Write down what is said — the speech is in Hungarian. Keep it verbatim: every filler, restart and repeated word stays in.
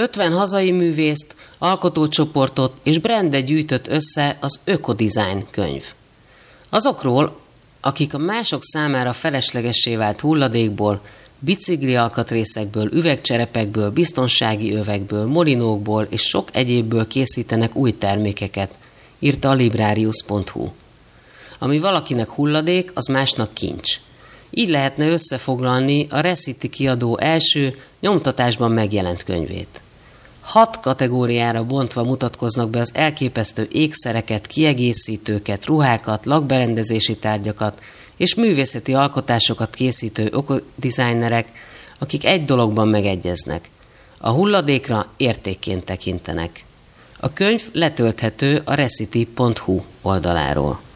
ötven hazai művészt, alkotócsoportot és brandet gyűjtött össze az Ökodizájn könyv. Azokról, akik a mások számára feleslegessé vált hulladékból, bicikli alkatrészekből, üvegcserepekből, biztonsági övekből, molinókból és sok egyébből készítenek új termékeket, írta a librarius pont hu. Ami valakinek hulladék, az másnak kincs. Így lehetne összefoglalni a Recity kiadó első nyomtatásban megjelent könyvét. Hat kategóriára bontva mutatkoznak be az elképesztő ékszereket, kiegészítőket, ruhákat, lakberendezési tárgyakat és művészeti alkotásokat készítő ökodizájnerek, akik egy dologban megegyeznek. A hulladékra értékként tekintenek. A könyv letölthető a recity pont hu oldaláról.